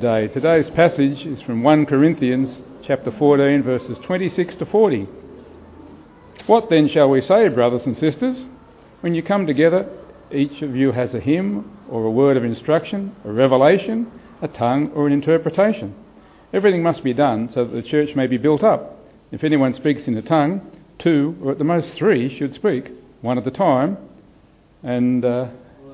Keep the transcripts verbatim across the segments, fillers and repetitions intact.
Today. Today's passage is from First Corinthians chapter fourteen, verses twenty-six to forty. What then shall we say, brothers and sisters? When you come together, each of you has a hymn or a word of instruction, a revelation, a tongue or an interpretation. Everything must be done so that the church may be built up. If anyone speaks in a tongue, two or at the most three should speak, one at a time, and uh,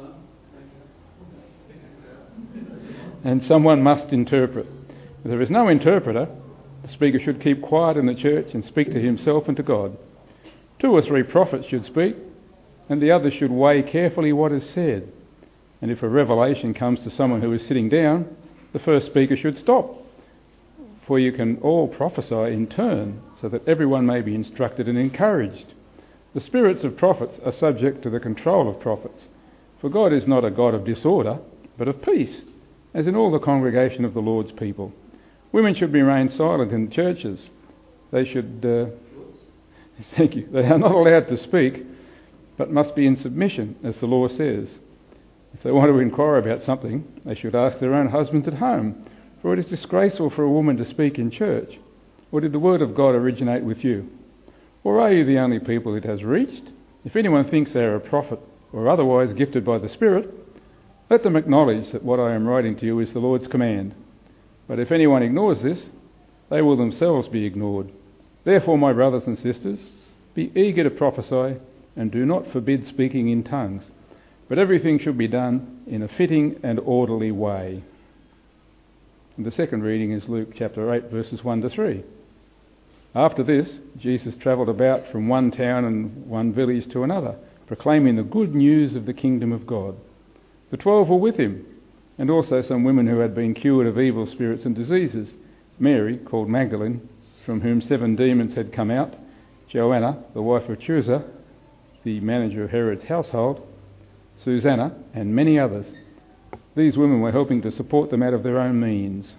and someone must interpret. If there is no interpreter, the speaker should keep quiet in the church and speak to himself and to God. Two or three prophets should speak, and the others should weigh carefully what is said. And if a revelation comes to someone who is sitting down, the first speaker should stop. For you can all prophesy in turn, so that everyone may be instructed and encouraged. The spirits of prophets are subject to the control of prophets. For God is not a God of disorder, but of peace, as in all the congregation of the Lord's people. Women should remain silent in the churches. They should... Uh, thank you. They are not allowed to speak, but must be in submission, as the law says. If they want to inquire about something, they should ask their own husbands at home, for it is disgraceful for a woman to speak in church. Or did the word of God originate with you? Or are you the only people it has reached? If anyone thinks they are a prophet or otherwise gifted by the Spirit, let them acknowledge that what I am writing to you is the Lord's command. But if anyone ignores this, they will themselves be ignored. Therefore, my brothers and sisters, be eager to prophesy and do not forbid speaking in tongues. But everything should be done in a fitting and orderly way. And the second reading is Luke chapter eight, verses one to three. After this, Jesus travelled about from one town and one village to another, proclaiming the good news of the kingdom of God. The twelve were with him, and also some women who had been cured of evil spirits and diseases. Mary, called Magdalene, from whom seven demons had come out, Joanna, the wife of Chuza, the manager of Herod's household, Susanna, and many others. These women were helping to support them out of their own means.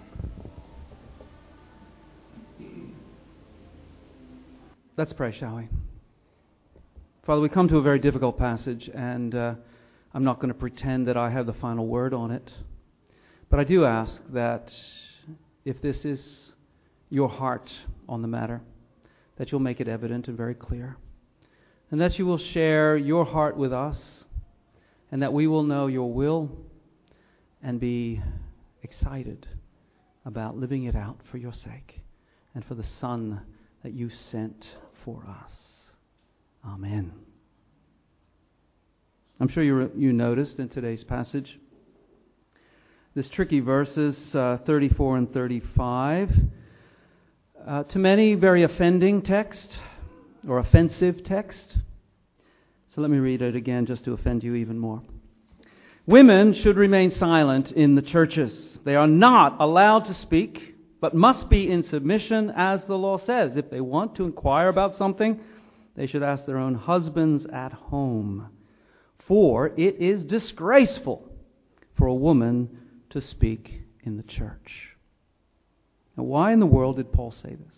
Let's pray, shall we? Father, we come to a very difficult passage, and uh, I'm not going to pretend that I have the final word on it. But I do ask that if this is your heart on the matter, that you'll make it evident and very clear. And that you will share your heart with us, and that we will know your will and be excited about living it out for your sake and for the Son that you sent for us. Amen. I'm sure you you noticed in today's passage this tricky verses uh, thirty-four and thirty-five. Uh, to many, very offending text or offensive text. So let me read it again just to offend you even more. Women should remain silent in the churches. They are not allowed to speak, but must be in submission as the law says. If they want to inquire about something, they should ask their own husbands at home. For it is disgraceful for a woman to speak in the church. Now, why in the world did Paul say this?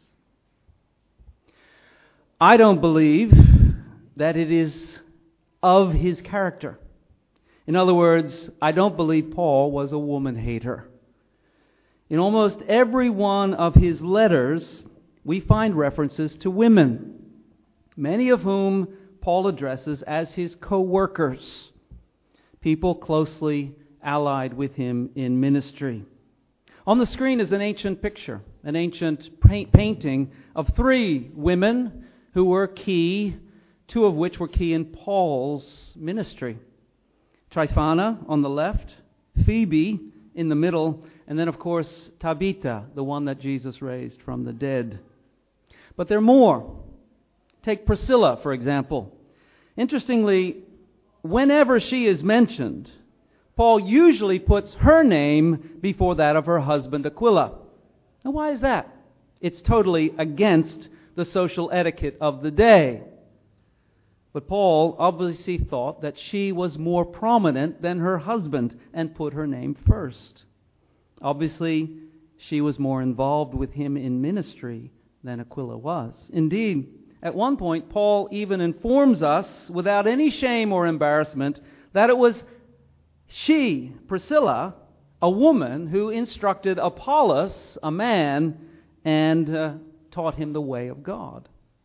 I don't believe that it is of his character. In other words, I don't believe Paul was a woman hater. In almost every one of his letters, we find references to women, many of whom Paul addresses as his co-workers, people closely allied with him in ministry. On the screen is an ancient picture, an ancient paint- painting of three women who were key, two of which were key in Paul's ministry. Tryphena on the left, Phoebe in the middle, and then, of course, Tabitha, the one that Jesus raised from the dead. But there are more. Take Priscilla, for example. Interestingly, whenever she is mentioned, Paul usually puts her name before that of her husband Aquila. Now, why is that? It's totally against the social etiquette of the day. But Paul obviously thought that she was more prominent than her husband and put her name first. Obviously, she was more involved with him in ministry than Aquila was. Indeed, at one point, Paul even informs us, without any shame or embarrassment, that it was she, Priscilla, a woman who instructed Apollos, a man, and uh, taught him the way of God.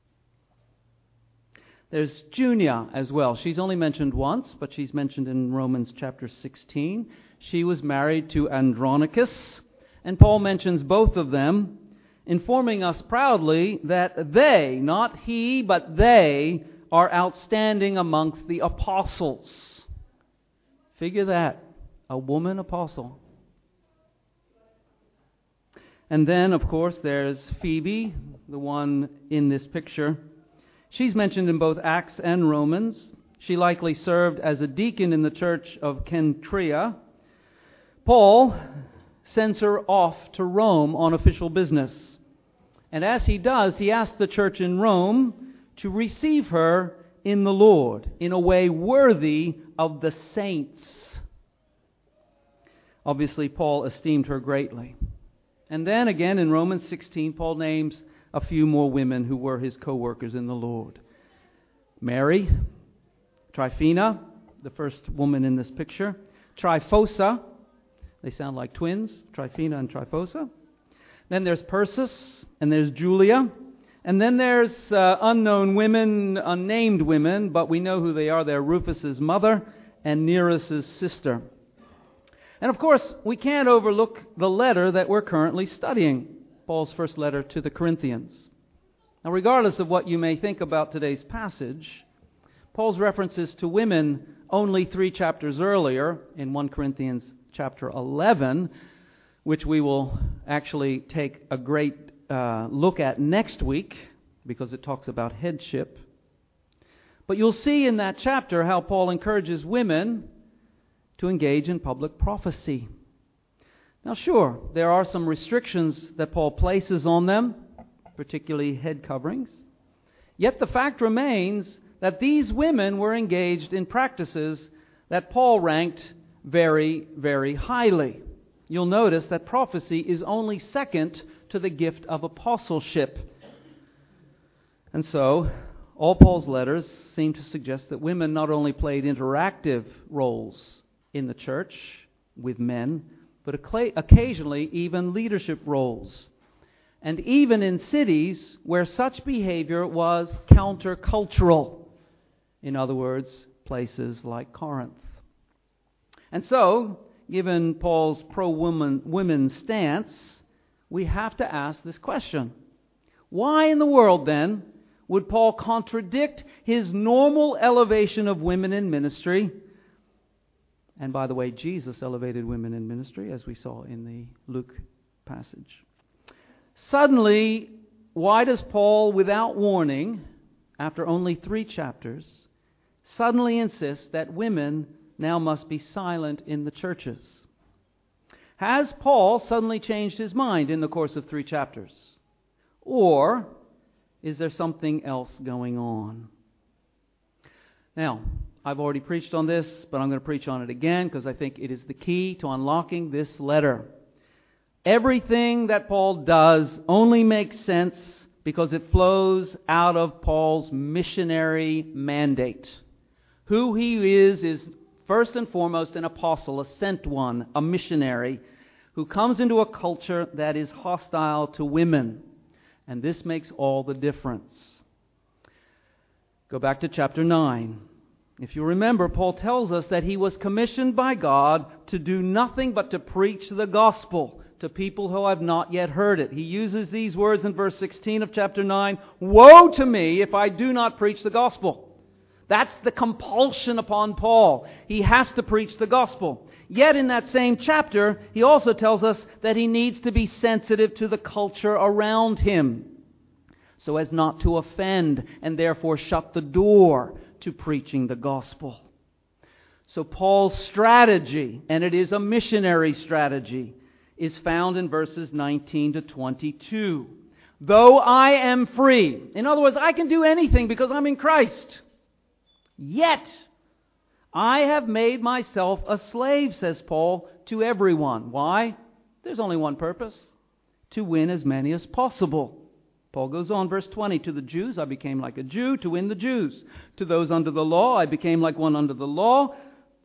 There's Junia as well. She's only mentioned once, but she's mentioned in Romans chapter sixteen. She was married to Andronicus, and Paul mentions both of them, informing us proudly that they, not he, but they, are outstanding amongst the apostles. Figure that, a woman apostle. And then, of course, there's Phoebe, the one in this picture. She's mentioned in both Acts and Romans. She likely served as a deacon in the church of Cenchrea. Paul sends her off to Rome on official business. And as he does, he asks the church in Rome to receive her in the Lord in a way worthy of the saints. Obviously, Paul esteemed her greatly. And then again in Romans sixteen, Paul names a few more women who were his co-workers in the Lord. Mary, Tryphena, the first woman in this picture, Tryphosa, they sound like twins, Tryphena and Tryphosa. Then there's Persis, and there's Julia, and then there's uh, unknown women, unnamed women, but we know who they are. They're Rufus's mother and Nereus's sister. And of course, we can't overlook the letter that we're currently studying, Paul's first letter to the Corinthians. Now, regardless of what you may think about today's passage, Paul's references to women only three chapters earlier, in First Corinthians chapter eleven, which we will actually take a great uh, look at next week, because it talks about headship. But you'll see in that chapter how Paul encourages women to engage in public prophecy. Now, sure, there are some restrictions that Paul places on them, particularly head coverings. Yet the fact remains that these women were engaged in practices that Paul ranked very, very highly. You'll notice that prophecy is only second to the gift of apostleship. And so, all Paul's letters seem to suggest that women not only played interactive roles in the church with men, but occasionally even leadership roles. And even in cities where such behavior was countercultural. In other words, places like Corinth. And so, given Paul's pro-woman women stance, we have to ask this question. Why in the world, then, would Paul contradict his normal elevation of women in ministry? And by the way, Jesus elevated women in ministry, as we saw in the Luke passage. Suddenly, why does Paul, without warning, after only three chapters, suddenly insist that women now must be silent in the churches? Has Paul suddenly changed his mind in the course of three chapters? Or is there something else going on? Now, I've already preached on this, but I'm going to preach on it again because I think it is the key to unlocking this letter. Everything that Paul does only makes sense because it flows out of Paul's missionary mandate. Who he is is first and foremost an apostle, a sent one, a missionary, who comes into a culture that is hostile to women. And this makes all the difference. Go back to chapter nine. If you remember, Paul tells us that he was commissioned by God to do nothing but to preach the gospel to people who have not yet heard it. He uses these words in verse sixteen of chapter nine, "Woe to me if I do not preach the gospel." That's the compulsion upon Paul. He has to preach the gospel. Yet in that same chapter, he also tells us that he needs to be sensitive to the culture around him so as not to offend and therefore shut the door to preaching the gospel. So Paul's strategy, and it is a missionary strategy, is found in verses nineteen to twenty-two. Though I am free. In other words, I can do anything because I'm in Christ. Yet, I have made myself a slave, says Paul, to everyone. Why? There's only one purpose. To win as many as possible. Paul goes on, verse twenty, to the Jews I became like a Jew to win the Jews. To those under the law I became like one under the law,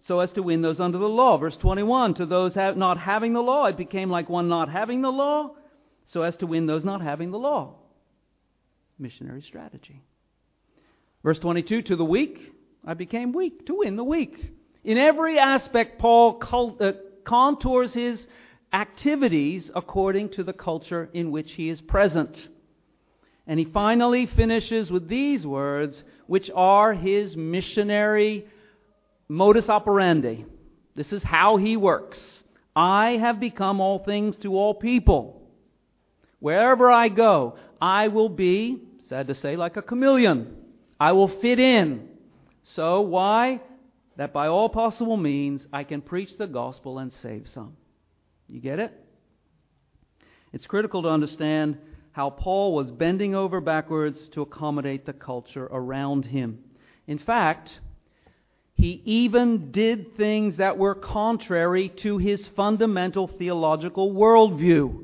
so as to win those under the law. Verse twenty-one, to those have not having the law, it became like one not having the law, so as to win those not having the law. Missionary strategy. Verse twenty-two, to the weak, I became weak, to win the weak. In every aspect, Paul cult, uh, contours his activities according to the culture in which he is present. And he finally finishes with these words, which are his missionary modus operandi. This is how he works. I have become all things to all people. Wherever I go, I will be, sad to say, like a chameleon. I will fit in. So why? That by all possible means I can preach the gospel and save some. You get it? It's critical to understand how Paul was bending over backwards to accommodate the culture around him. In fact, he even did things that were contrary to his fundamental theological worldview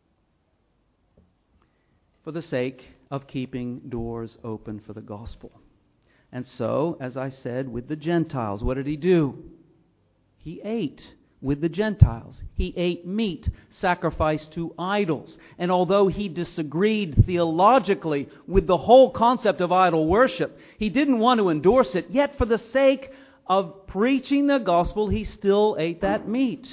for the sake of keeping doors open for the gospel. And so, as I said, with the Gentiles, what did he do? He ate with the Gentiles. He ate meat sacrificed to idols. And although he disagreed theologically with the whole concept of idol worship, he didn't want to endorse it. Yet for the sake of preaching the gospel, he still ate that meat.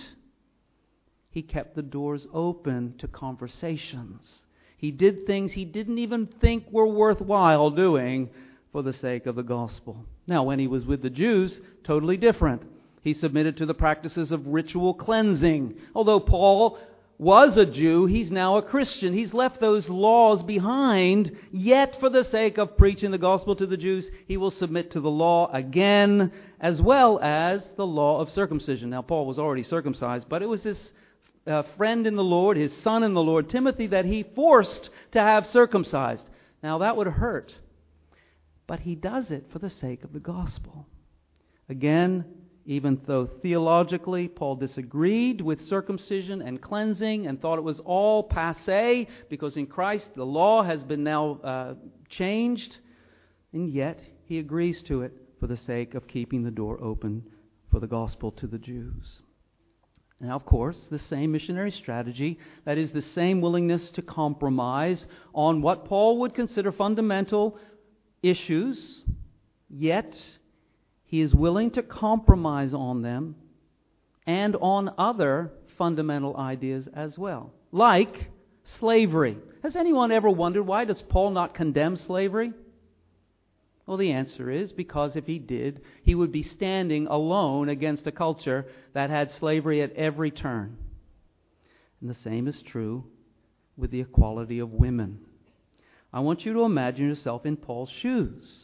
He kept the doors open to conversations. He did things he didn't even think were worthwhile doing for the sake of the gospel. Now, when he was with the Jews, totally different. He submitted to the practices of ritual cleansing. Although Paul was a Jew, he's now a Christian. He's left those laws behind, yet for the sake of preaching the gospel to the Jews, he will submit to the law again, as well as the law of circumcision. Now, Paul was already circumcised, but it was his uh, friend in the Lord, his son in the Lord, Timothy, that he forced to have circumcised. Now, that would hurt. But he does it for the sake of the gospel. Again, even though theologically Paul disagreed with circumcision and cleansing and thought it was all passé because in Christ the law has been now uh, changed, and yet he agrees to it for the sake of keeping the door open for the gospel to the Jews. Now, of course, the same missionary strategy, that is the same willingness to compromise on what Paul would consider fundamental issues, yet he is willing to compromise on them and on other fundamental ideas as well, like slavery. Has anyone ever wondered why does Paul not condemn slavery? Well, the answer is because if he did, he would be standing alone against a culture that had slavery at every turn. And the same is true with the equality of women. I want you to imagine yourself in Paul's shoes.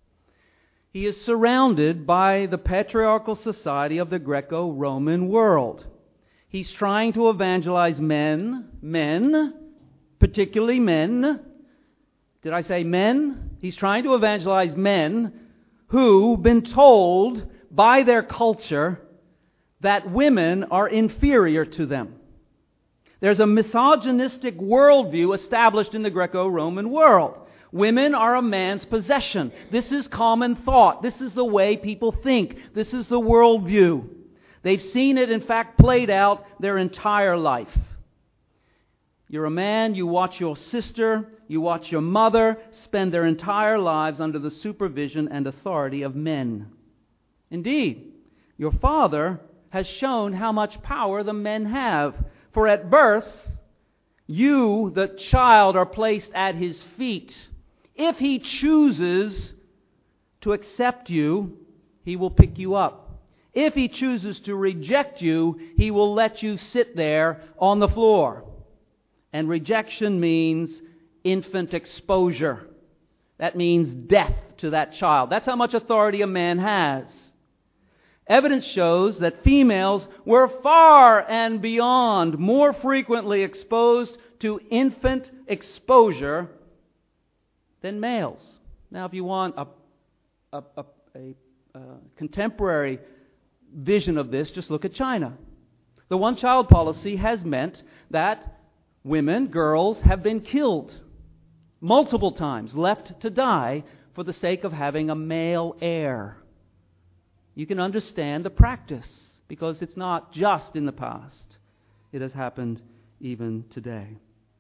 He is surrounded by the patriarchal society of the Greco-Roman world. He's trying to evangelize men, men, particularly men. Did I say men? He's trying to evangelize men who've been told by their culture that women are inferior to them. There's a misogynistic worldview established in the Greco-Roman world. Women are a man's possession. This is common thought. This is the way people think. This is the worldview. They've seen it, in fact, played out their entire life. You're a man, you watch your sister, you watch your mother spend their entire lives under the supervision and authority of men. Indeed, your father has shown how much power the men have. For at birth, you, the child, are placed at his feet. If he chooses to accept you, he will pick you up. If he chooses to reject you, he will let you sit there on the floor. And rejection means infant exposure. That means death to that child. That's how much authority a man has. Evidence shows that females were far and beyond more frequently exposed to infant exposure than males. Now, if you want a, a, a, a, a contemporary vision of this, just look at China. The one-child policy has meant that women, girls, have been killed multiple times, left to die for the sake of having a male heir. you can understand the practice, because it's not just in the past. It has happened even today.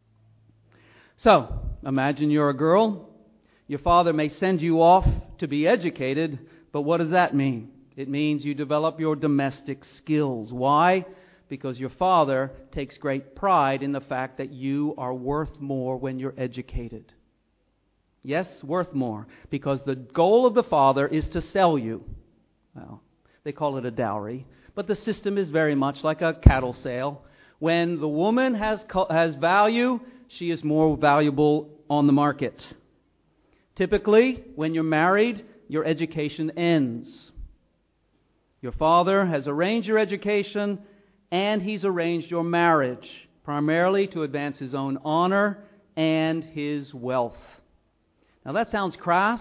So, imagine you're a girl. Your father may send you off to be educated, but what does that mean? It means you develop your domestic skills. Why? Because your father takes great pride in the fact that you are worth more when you're educated. Yes, worth more. Because the goal of the father is to sell you. Well, they call it a dowry. But the system is very much like a cattle sale. When the woman has has value, she is more valuable on the market. Typically, when you're married, your education ends. Your father has arranged your education, and he's arranged your marriage, primarily to advance his own honor and his wealth. Now that sounds crass,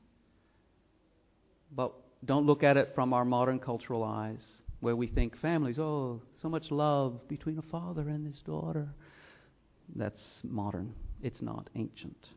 but don't look at it from our modern cultural eyes, where we think families, oh, so much love between a father and his daughter. That's modern. It's not ancient.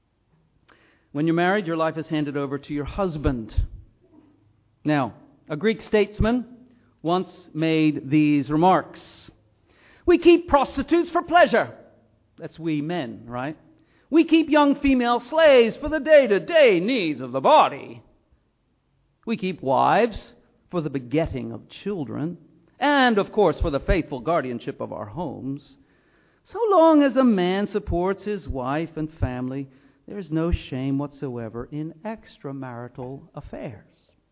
When you're married, your life is handed over to your husband. Now, a Greek statesman once made these remarks. We keep prostitutes for pleasure. That's we men, right? We keep young female slaves for the day-to-day needs of the body. We keep wives for the begetting of children, and, of course, for the faithful guardianship of our homes. So long as a man supports his wife and family, there is no shame whatsoever in extramarital affairs.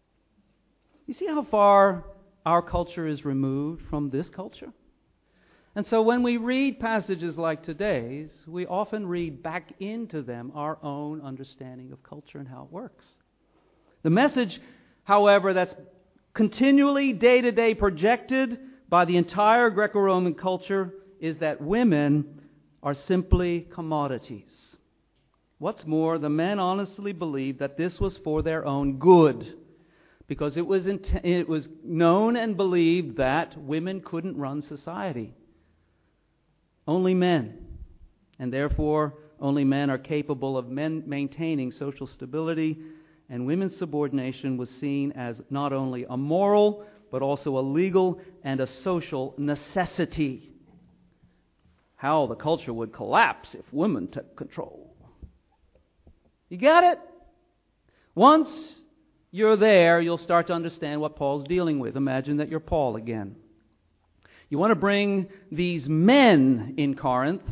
You see how far our culture is removed from this culture? And so when we read passages like today's, we often read back into them our own understanding of culture and how it works. The message, however, that's continually day-to-day projected by the entire Greco-Roman culture is that women are simply commodities. What's more, the men honestly believed that this was for their own good, because it was int- it was known and believed that women couldn't run society. Only men, and therefore only men are capable of men maintaining social stability, and women's subordination was seen as not only a moral, but also a legal and a social necessity. How the culture would collapse if women took control. You got it? Once you're there, you'll start to understand what Paul's dealing with. Imagine that you're Paul again. You want to bring these men in Corinth,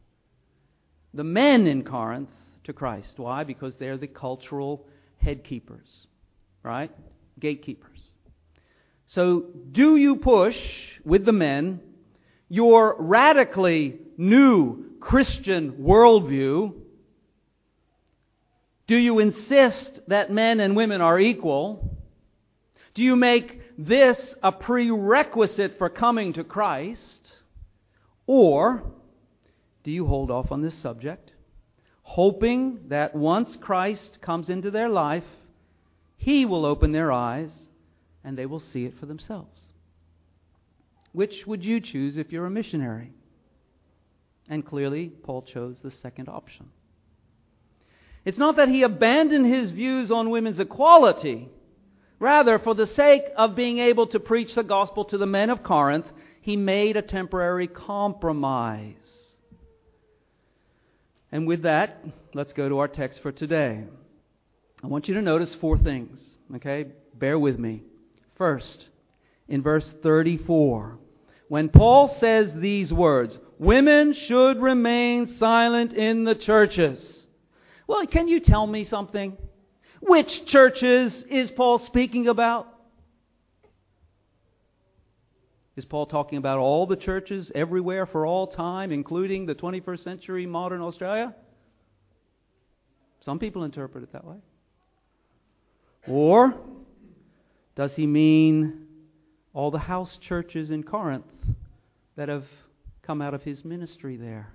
the men in Corinth, to Christ. Why? Because they're the cultural headkeepers, right? Gatekeepers. So do you push with the men your radically new Christian worldview? Do you insist that men and women are equal? Do you make this a prerequisite for coming to Christ? Or do you hold off on this subject, hoping that once Christ comes into their life, He will open their eyes and they will see it for themselves? Which would you choose if you're a missionary? And clearly, Paul chose the second option. It's not that he abandoned his views on women's equality. Rather, for the sake of being able to preach the gospel to the men of Corinth, he made a temporary compromise. And with that, let's go to our text for today. I want you to notice four things, okay? Bear with me. First, in verse thirty-four, when Paul says these words, women should remain silent in the churches. Well, can you tell me something? Which churches is Paul speaking about? Is Paul talking about all the churches everywhere for all time, including the twenty-first century modern Australia? Some people interpret it that way. Or does he mean all the house churches in Corinth that have come out of his ministry there?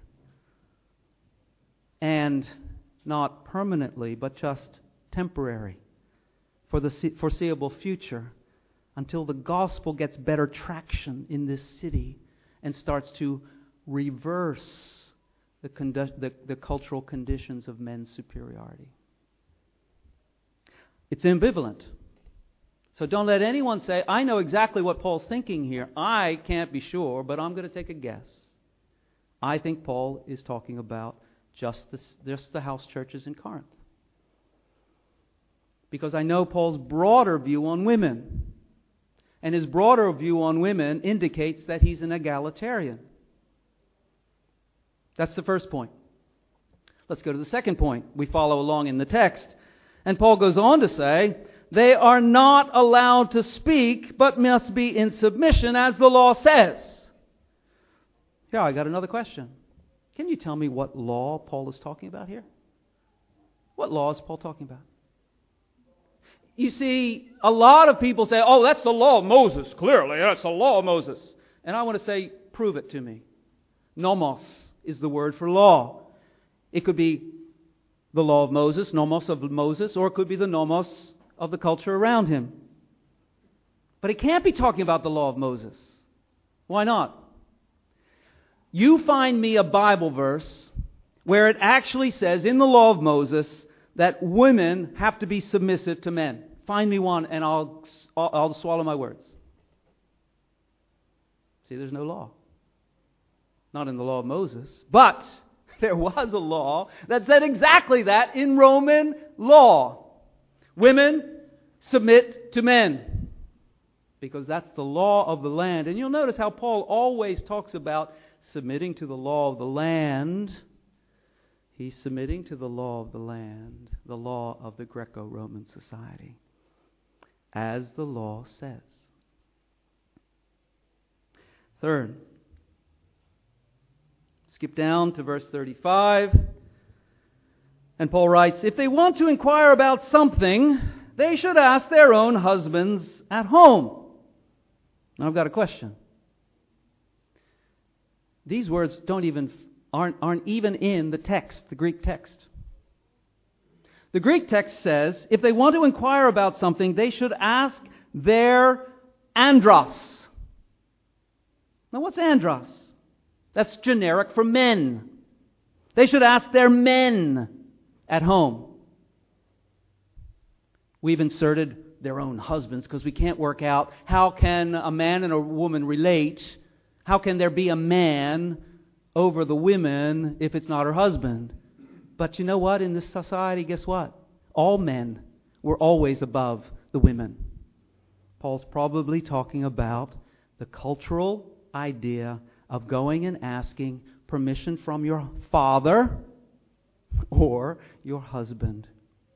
And not permanently, but just temporary, for the foreseeable future, until the gospel gets better traction in this city and starts to reverse the, condi- the, the cultural conditions of men's superiority. It's ambivalent. So don't let anyone say, I know exactly what Paul's thinking here. I can't be sure, but I'm going to take a guess. I think Paul is talking about just the, just the house churches in Corinth. Because I know Paul's broader view on women. And his broader view on women indicates that he's an egalitarian. That's the first point. Let's go to the second point. We follow along in the text. And Paul goes on to say, they are not allowed to speak, but must be in submission, as the law says. Here, I got another question. Can you tell me what law Paul is talking about here? What law is Paul talking about? You see, a lot of people say, oh, that's the law of Moses. Clearly, that's the law of Moses. And I want to say, prove it to me. Nomos is the word for law. It could be the law of Moses, nomos of Moses, or it could be the nomos of the culture around him. But it can't be talking about the law of Moses. Why not? You find me a Bible verse where it actually says in the law of Moses that women have to be submissive to men. Find me one and I'll, I'll swallow my words. See, there's no law. Not in the law of Moses. But there was a law that said exactly that in Roman law. Women submit to men. Because that's the law of the land. And you'll notice how Paul always talks about submitting to the law of the land. He's submitting to the law of the land, the law of the Greco-Roman society, as the law says. Third, skip down to verse thirty-five. And Paul writes, if they want to inquire about something, they should ask their own husbands at home. Now I've got a question. These words don't even aren't, aren't even in the text, the Greek text. The Greek text says, if they want to inquire about something, they should ask their andros. Now what's andros? That's generic for men. They should ask their men at home. We've inserted their own husbands because we can't work out how can a man and a woman relate. How can there be a man over the women if it's not her husband? But you know what? In this society, guess what? All men were always above the women. Paul's probably talking about the cultural idea of going and asking permission from your father or your husband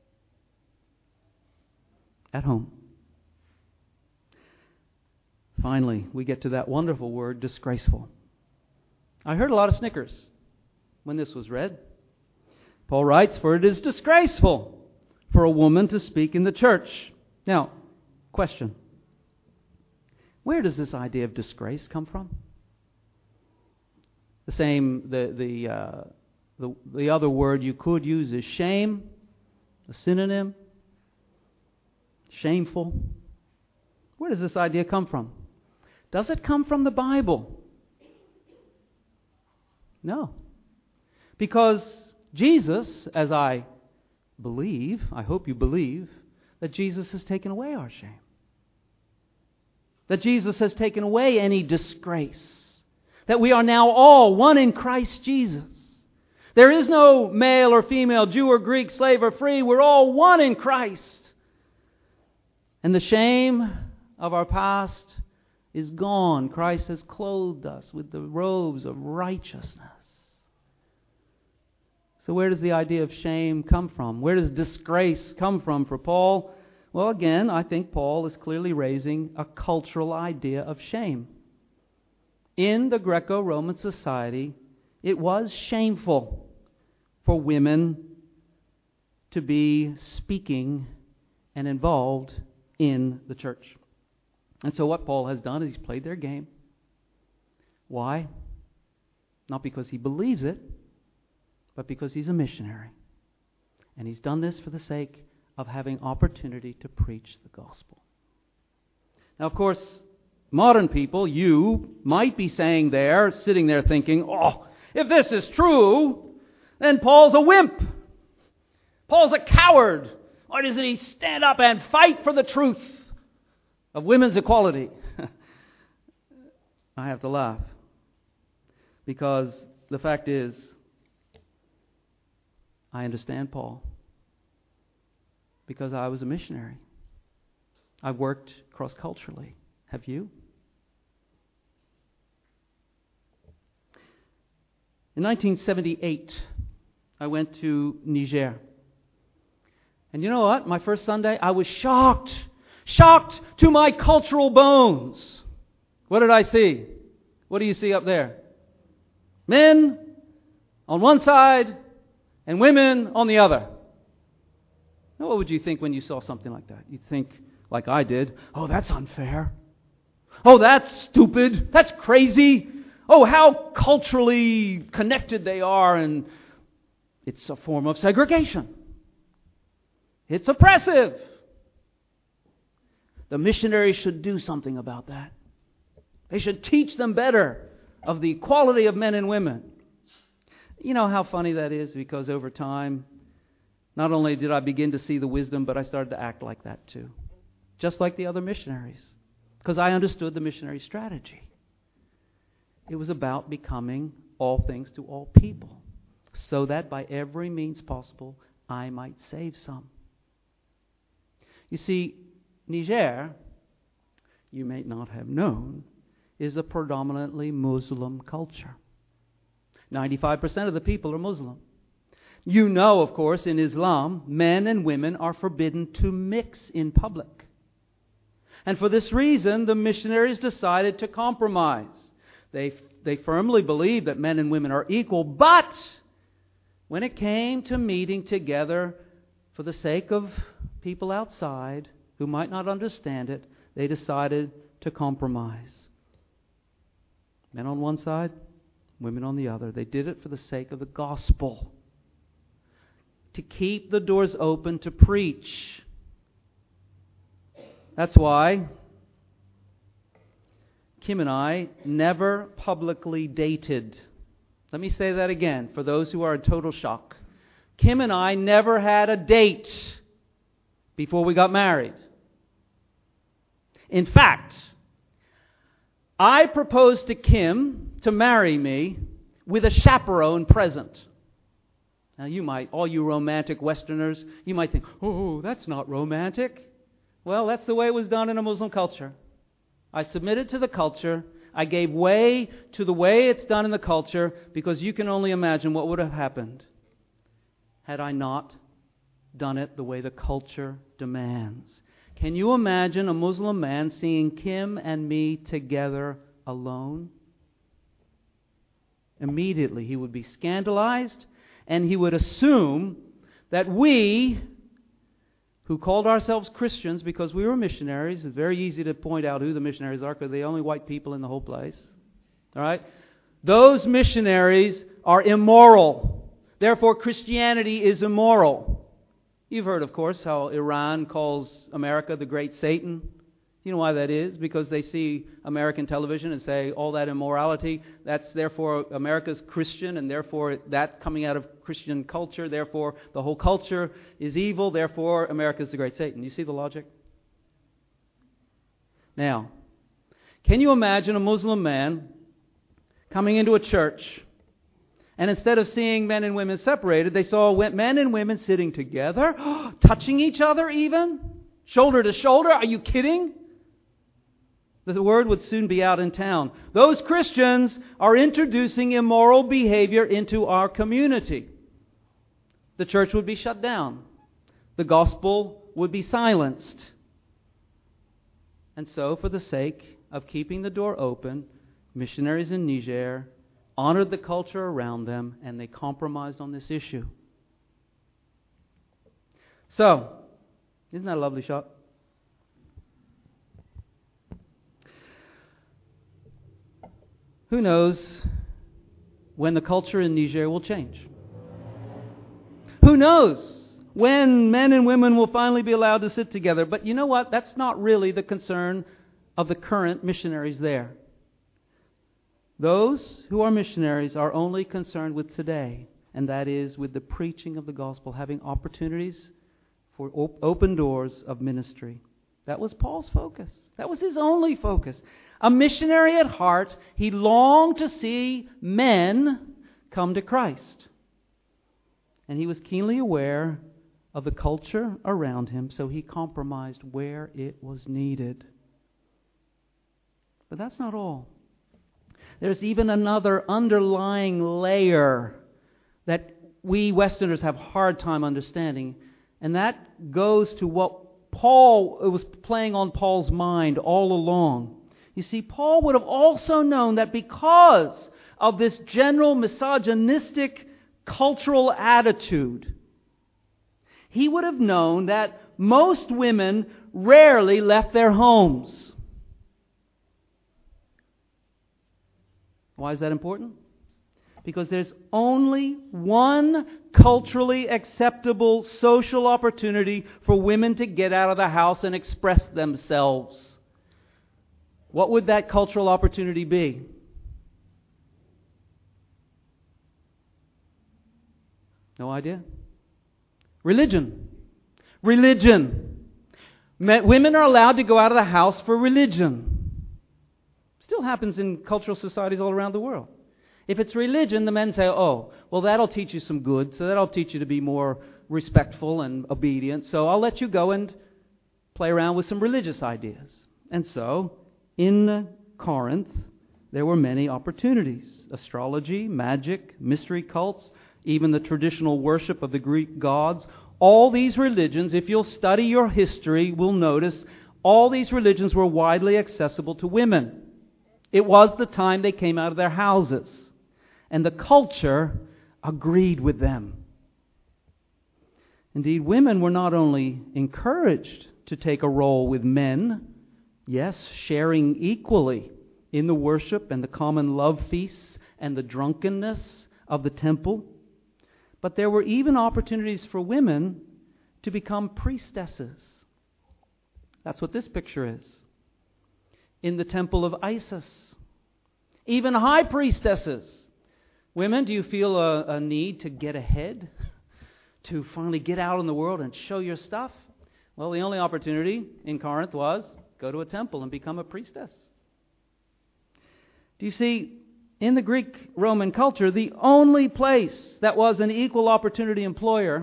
at home. Finally, we get to that wonderful word, disgraceful. I heard a lot of snickers when this was read. Paul writes, for it is disgraceful for a woman to speak in the church. Now, question. Where does this idea of disgrace come from? The same, the the uh, the, the other word you could use is shame, a synonym. Shameful. Where does this idea come from? Does it come from the Bible? No. Because Jesus, as I believe, I hope you believe, that Jesus has taken away our shame. That Jesus has taken away any disgrace. That we are now all one in Christ Jesus. There is no male or female, Jew or Greek, slave or free. We're all one in Christ. And the shame of our past is gone. Christ has clothed us with the robes of righteousness. So where does the idea of shame come from? Where does disgrace come from for Paul? Well, again, I think Paul is clearly raising a cultural idea of shame. In the Greco-Roman society, it was shameful for women to be speaking and involved in the church. And so what Paul has done is he's played their game. Why? Not because he believes it, but because he's a missionary. And he's done this for the sake of having opportunity to preach the gospel. Now, of course, modern people, you might be saying there, sitting there thinking, oh, if this is true, then Paul's a wimp. Paul's a coward. Why doesn't he stand up and fight for the truth? of women's equality. I have to laugh. Because the fact is, I understand Paul. Because I was a missionary. I've worked cross-culturally. Have you? In nineteen seventy-eight, I went to Niger. And you know what? My first Sunday, I was shocked. Shocked to my cultural bones. What did I see? What do you see up there? Men on one side and women on the other. Now, what would you think when you saw something like that? You'd think, like I did, oh, that's unfair. Oh, that's stupid. That's crazy. Oh, how culturally connected they are, and it's a form of segregation. It's oppressive. The missionaries should do something about that. They should teach them better of the equality of men and women. You know how funny that is? Because over time, not only did I begin to see the wisdom, but I started to act like that too. Just like the other missionaries. Because I understood the missionary strategy. It was about becoming all things to all people, so that by every means possible, I might save some. You see, Niger, you may not have known, is a predominantly Muslim culture. ninety-five percent of the people are Muslim. You know, of course, in Islam, men and women are forbidden to mix in public. And for this reason, the missionaries decided to compromise. They, they firmly believed that men and women are equal, but when it came to meeting together for the sake of people outside who might not understand it, they decided to compromise. Men on one side, women on the other. They did it for the sake of the gospel. To keep the doors open to preach. That's why Kim and I never publicly dated. Let me say that again for those who are in total shock. Kim and I never had a date before we got married. In fact, I proposed to Kim to marry me with a chaperone present. Now you might, all you romantic Westerners, you might think, oh, that's not romantic. Well, that's the way it was done in a Muslim culture. I submitted to the culture. I gave way to the way it's done in the culture, because you can only imagine what would have happened had I not done it the way the culture demands. Can you imagine a Muslim man seeing Kim and me together alone? Immediately he would be scandalized, and he would assume that we, who called ourselves Christians because we were missionaries — it's very easy to point out who the missionaries are because they're the only white people in the whole place. All right? Those missionaries are immoral. Therefore, Christianity is immoral. You've heard, of course, how Iran calls America the Great Satan. You know why that is? Because they see American television and say, all that immorality, that's therefore America's Christian, and therefore that's coming out of Christian culture, therefore the whole culture is evil, therefore America's the Great Satan. You see the logic? Now, can you imagine a Muslim man coming into a church, and instead of seeing men and women separated, they saw men and women sitting together, touching each other even, shoulder to shoulder? Are you kidding? The word would soon be out in town. Those Christians are introducing immoral behavior into our community. The church would be shut down. The gospel would be silenced. And so, for the sake of keeping the door open, missionaries in Niger honored the culture around them, and they compromised on this issue. So, isn't that a lovely shot? Who knows when the culture in Niger will change? Who knows when men and women will finally be allowed to sit together? But you know what? That's not really the concern of the current missionaries there. Those who are missionaries are only concerned with today, and that is with the preaching of the gospel, having opportunities for op- open doors of ministry. That was Paul's focus. That was his only focus. A missionary at heart, he longed to see men come to Christ. And he was keenly aware of the culture around him, so he compromised where it was needed. But that's not all. There's even another underlying layer that we Westerners have a hard time understanding, and that goes to what Paul, it was playing on Paul's mind all along. You see, Paul would have also known that because of this general misogynistic cultural attitude, he would have known that most women rarely left their homes. Why is that important? Because there's only one culturally acceptable social opportunity for women to get out of the house and express themselves. What would that cultural opportunity be? No idea? Religion. Religion. Men, women are allowed to go out of the house for religion. Still happens in cultural societies all around the world. If it's religion, the men say, oh, well, that'll teach you some good, so that'll teach you to be more respectful and obedient, so I'll let you go and play around with some religious ideas. And so, in Corinth, there were many opportunities. Astrology, magic, mystery cults, even the traditional worship of the Greek gods. All these religions, if you'll study your history, will notice all these religions were widely accessible to women. It was the time they came out of their houses. And the culture agreed with them. Indeed, women were not only encouraged to take a role with men, yes, sharing equally in the worship and the common love feasts and the drunkenness of the temple, but there were even opportunities for women to become priestesses. That's what this picture is. In the temple of Isis. Even high priestesses. Women, do you feel a, a need to get ahead? To finally get out in the world and show your stuff? Well, the only opportunity in Corinth was go to a temple and become a priestess. Do you see, in the Greek Roman culture, the only place that was an equal opportunity employer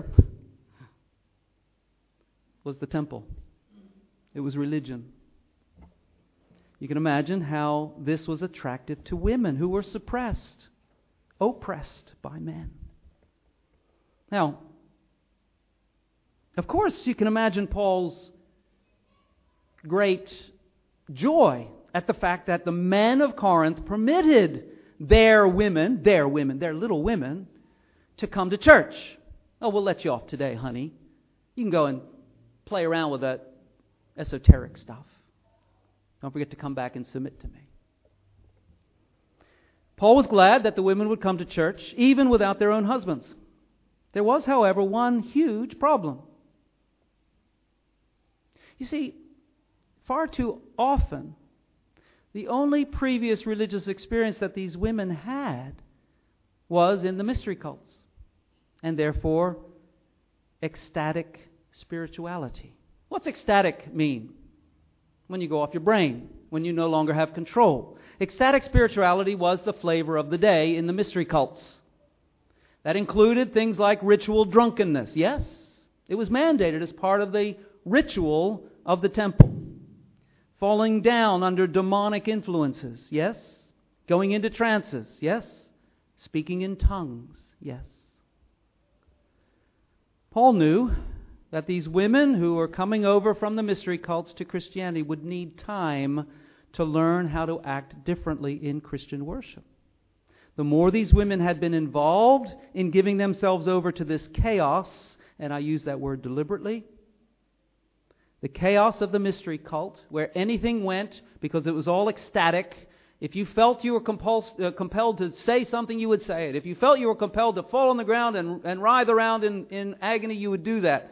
was the temple. It was religion. You can imagine how this was attractive to women who were suppressed, oppressed by men. Now, of course, you can imagine Paul's great joy at the fact that the men of Corinth permitted their women, their women, their little women, to come to church. Oh, we'll let you off today, honey. You can go and play around with that esoteric stuff. Don't forget to come back and submit to me. Paul was glad that the women would come to church, even without their own husbands. There was, however, one huge problem. You see, far too often, the only previous religious experience that these women had was in the mystery cults, and therefore, ecstatic spirituality. What's ecstatic mean? When you go off your brain, when you no longer have control. Ecstatic spirituality was the flavor of the day in the mystery cults. That included things like ritual drunkenness. Yes, it was mandated as part of the ritual of the temple. Falling down under demonic influences. Yes. Going into trances. Yes. Speaking in tongues. Yes. Paul knew that these women who were coming over from the mystery cults to Christianity would need time to learn how to act differently in Christian worship. The more these women had been involved in giving themselves over to this chaos, and I use that word deliberately, the chaos of the mystery cult, where anything went because it was all ecstatic. If you felt you were compulsed, uh, compelled to say something, you would say it. If you felt you were compelled to fall on the ground and, and writhe around in, in agony, you would do that.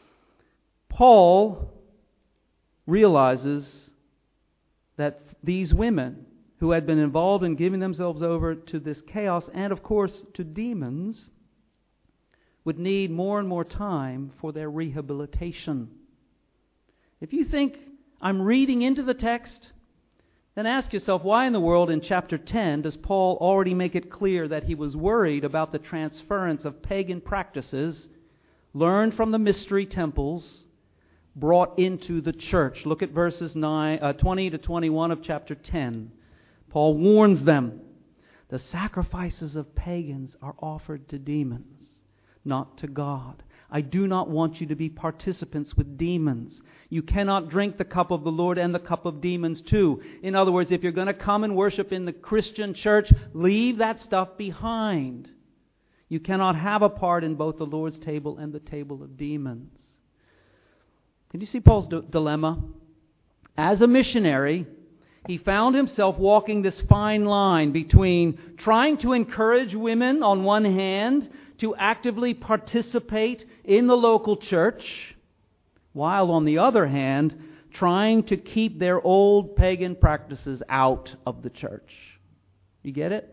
Paul realizes that these women who had been involved in giving themselves over to this chaos and, of course, to demons would need more and more time for their rehabilitation. If you think I'm reading into the text, then ask yourself, why in the world in chapter ten does Paul already make it clear that he was worried about the transference of pagan practices learned from the mystery temples brought into the church? Look at verses nine, uh, twenty to twenty-one of chapter ten. Paul warns them, the sacrifices of pagans are offered to demons, not to God. I do not want you to be participants with demons. You cannot drink the cup of the Lord and the cup of demons too. In other words, if you're going to come and worship in the Christian church, leave that stuff behind. You cannot have a part in both the Lord's table and the table of demons. Can you see Paul's d- dilemma? As a missionary, he found himself walking this fine line between trying to encourage women on one hand to actively participate in the local church, while on the other hand, trying to keep their old pagan practices out of the church. You get it?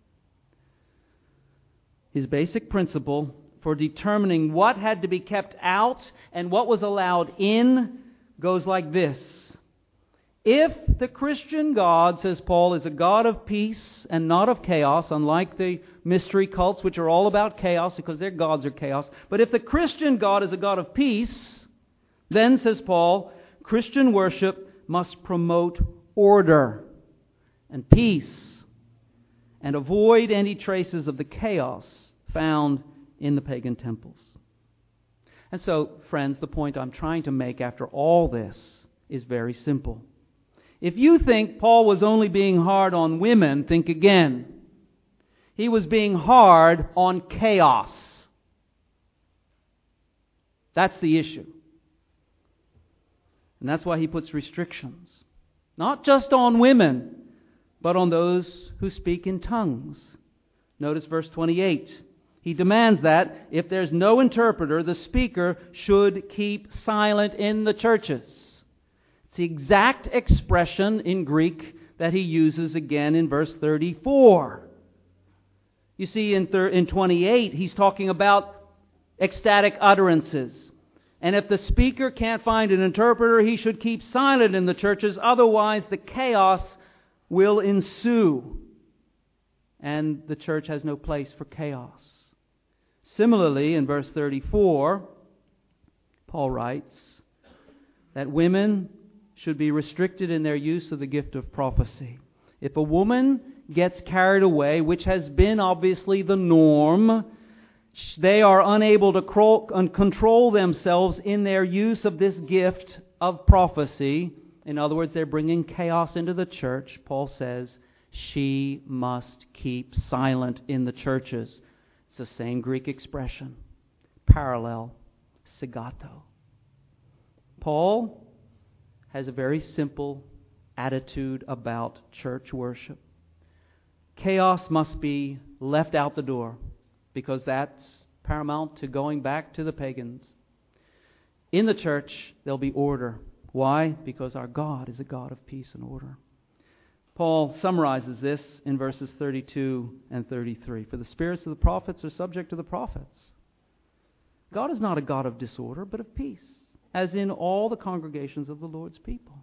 His basic principle for determining what had to be kept out and what was allowed in goes like this. If the Christian God, says Paul, is a God of peace and not of chaos, unlike the mystery cults, which are all about chaos because their gods are chaos, but if the Christian God is a God of peace, then, says Paul, Christian worship must promote order and peace and avoid any traces of the chaos found in the pagan temples. And so, friends, the point I'm trying to make after all this is very simple. If you think Paul was only being hard on women, think again. He was being hard on chaos. That's the issue. And that's why he puts restrictions. Not just on women, but on those who speak in tongues. Notice verse twenty-eight. He demands that if there's no interpreter, the speaker should keep silent in the churches. It's the exact expression in Greek that he uses again in verse thirty-four. You see, in, thir- in twenty-eight, he's talking about ecstatic utterances. And if the speaker can't find an interpreter, he should keep silent in the churches. Otherwise, the chaos will ensue. And the church has no place for chaos. Similarly, in verse thirty-four, Paul writes that women should be restricted in their use of the gift of prophecy. If a woman gets carried away, which has been obviously the norm, they are unable to control themselves in their use of this gift of prophecy. In other words, they're bringing chaos into the church. Paul says she must keep silent in the churches. It's the same Greek expression. Parallel. Sigato. Paul has a very simple attitude about church worship. Chaos must be left out the door, because that's paramount to going back to the pagans. In the church, there'll be order. Why? Because our God is a God of peace and order. Paul summarizes this in verses thirty-two and thirty-three. For the spirits of the prophets are subject to the prophets. God is not a God of disorder, but of peace, as in all the congregations of the Lord's people.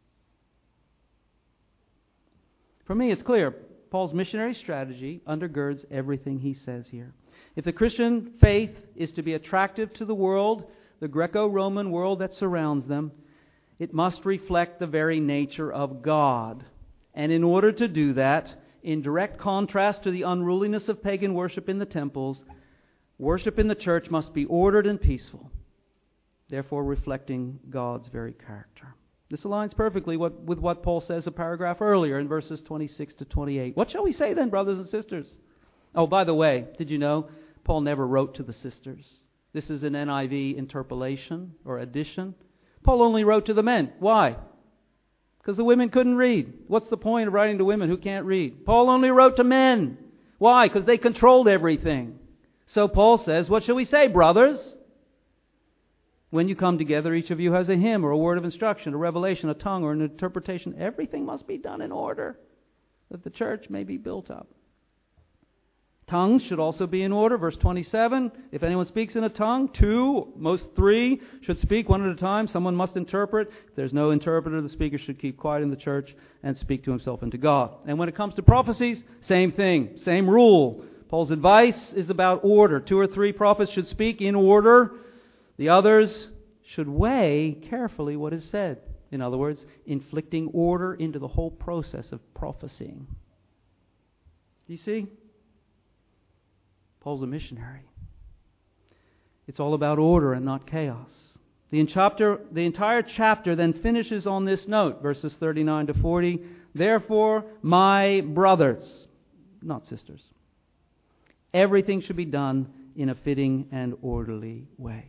For me, it's clear. Paul's missionary strategy undergirds everything he says here. If the Christian faith is to be attractive to the world, the Greco-Roman world that surrounds them, it must reflect the very nature of God. And in order to do that, in direct contrast to the unruliness of pagan worship in the temples, worship in the church must be ordered and peaceful, therefore reflecting God's very character. This aligns perfectly with what Paul says a paragraph earlier in verses twenty-six to twenty-eight. What shall we say then, brothers and sisters? Oh, by the way, did you know Paul never wrote to the sisters? This is an N I V interpolation or addition. Paul only wrote to the men. Why? Because the women couldn't read. What's the point of writing to women who can't read? Paul only wrote to men. Why? Because they controlled everything. So Paul says, what shall we say, brothers? When you come together, each of you has a hymn or a word of instruction, a revelation, a tongue, or an interpretation. Everything must be done in order, that the church may be built up. Tongues should also be in order. Verse twenty-seven, if anyone speaks in a tongue, two, most three, should speak one at a time. Someone must interpret. If there's no interpreter, the speaker should keep quiet in the church and speak to himself and to God. And when it comes to prophecies, same thing, same rule. Paul's advice is about order. Two or three prophets should speak in order. The others should weigh carefully what is said. In other words, inflicting order into the whole process of prophesying. You see? Paul's a missionary. It's all about order and not chaos. The, in chapter, the entire chapter then finishes on this note, verses thirty-nine to forty. Therefore, my brothers, not sisters, everything should be done in a fitting and orderly way.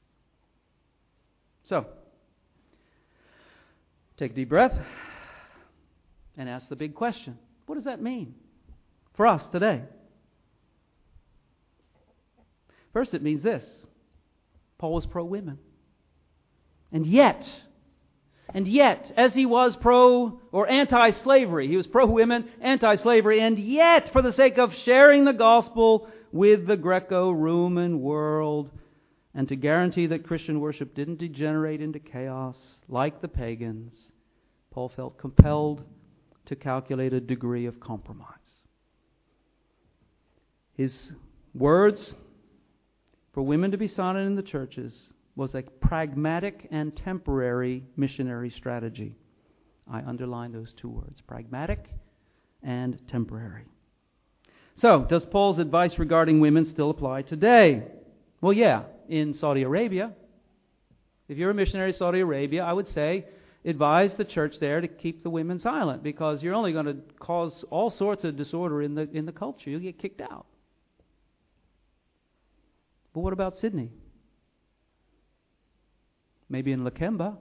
So, take a deep breath and ask the big question. What does that mean for us today? First, it means this. Paul was pro-women. And yet, and yet, as he was pro or anti-slavery, he was pro-women, anti-slavery, and yet, for the sake of sharing the gospel with the Greco-Roman world, and to guarantee that Christian worship didn't degenerate into chaos like the pagans, Paul felt compelled to calculate a degree of compromise. His words for women to be silent in the churches was a pragmatic and temporary missionary strategy. I underline those two words, pragmatic and temporary. So, does Paul's advice regarding women still apply today? Well, yeah, in Saudi Arabia. If you're a missionary in Saudi Arabia, I would say advise the church there to keep the women silent, because you're only going to cause all sorts of disorder in the in the culture. You'll get kicked out. But what about Sydney? Maybe in Lakemba.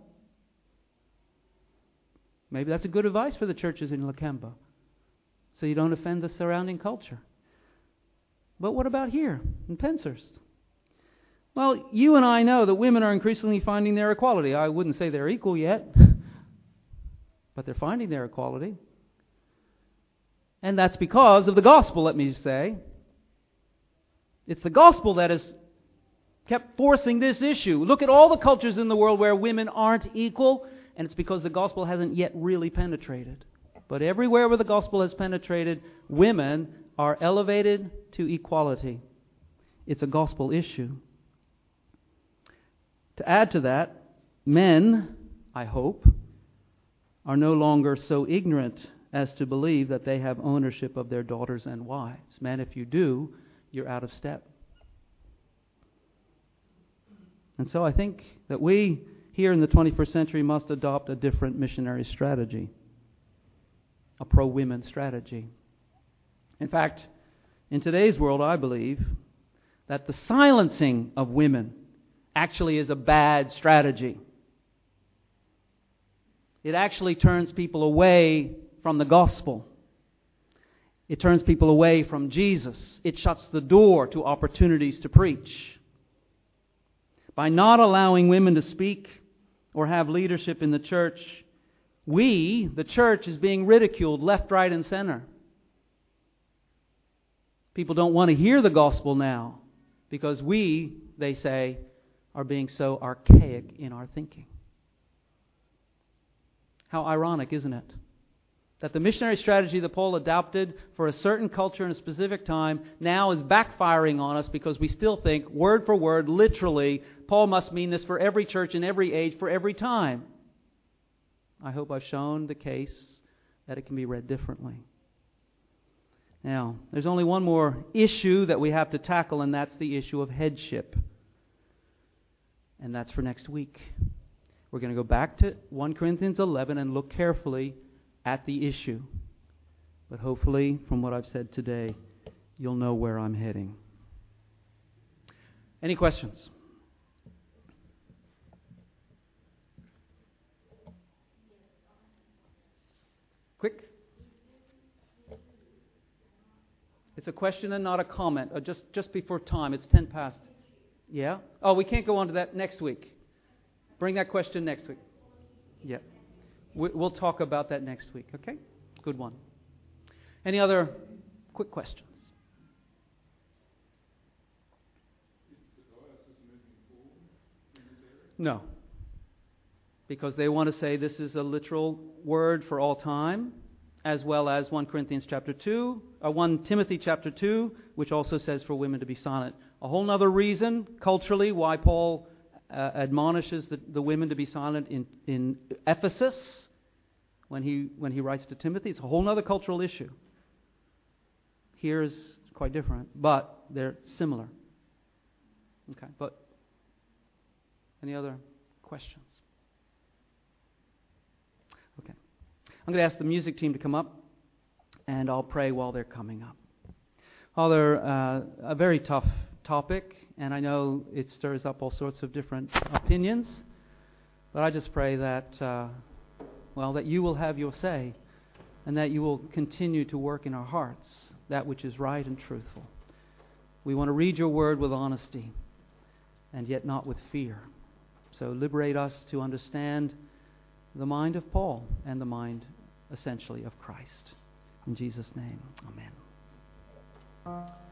Maybe that's a good advice for the churches in Lakemba, so you don't offend the surrounding culture. But what about here in Penshurst? Well, you and I know that women are increasingly finding their equality. I wouldn't say they're equal yet, but they're finding their equality. And that's because of the gospel, let me say. It's the gospel that has kept forcing this issue. Look at all the cultures in the world where women aren't equal, and it's because the gospel hasn't yet really penetrated. But everywhere where the gospel has penetrated, women are elevated to equality. It's a gospel issue. To add to that, men, I hope, are no longer so ignorant as to believe that they have ownership of their daughters and wives. Men, if you do, you're out of step. And so I think that we here in the twenty-first century must adopt a different missionary strategy, a pro-women strategy. In fact, in today's world, I believe that the silencing of women actually is a bad strategy. It actually turns people away from the gospel. It turns people away from Jesus. It shuts the door to opportunities to preach. By not allowing women to speak or have leadership in the church, we, the church, is being ridiculed left, right, and center. People don't want to hear the gospel now because we, they say, are being so archaic in our thinking. How ironic, isn't it? That the missionary strategy that Paul adopted for a certain culture in a specific time now is backfiring on us because we still think, word for word, literally, Paul must mean this for every church in every age, for every time. I hope I've shown the case that it can be read differently. Now, there's only one more issue that we have to tackle, and that's the issue of headship. And that's for next week. We're going to go back to First Corinthians eleven and look carefully at the issue. But hopefully, from what I've said today, you'll know where I'm heading. Any questions? Quick. It's a question and not a comment. Uh, just, just before time. It's ten past. Yeah? Oh, we can't go on to that next week. Bring that question next week. Yeah. We'll talk about that next week, okay? Good one. Any other quick questions? No. Because they want to say this is a literal word for all time, as well as First Corinthians chapter two, or First Timothy chapter two, which also says for women to be silent. A whole other reason, culturally, why Paul uh, admonishes the, the women to be silent in, in Ephesus when he when he writes to Timothy. It's a whole other cultural issue. Here is quite different, but they're similar. Okay, but any other questions? Okay. I'm going to ask the music team to come up, and I'll pray while they're coming up. Father, uh, a very tough topic, and I know it stirs up all sorts of different opinions, but I just pray that, uh, well, that you will have your say, and that you will continue to work in our hearts that which is right and truthful. We want to read your word with honesty, and yet not with fear. So liberate us to understand the mind of Paul and the mind, essentially, of Christ. In Jesus' name, amen.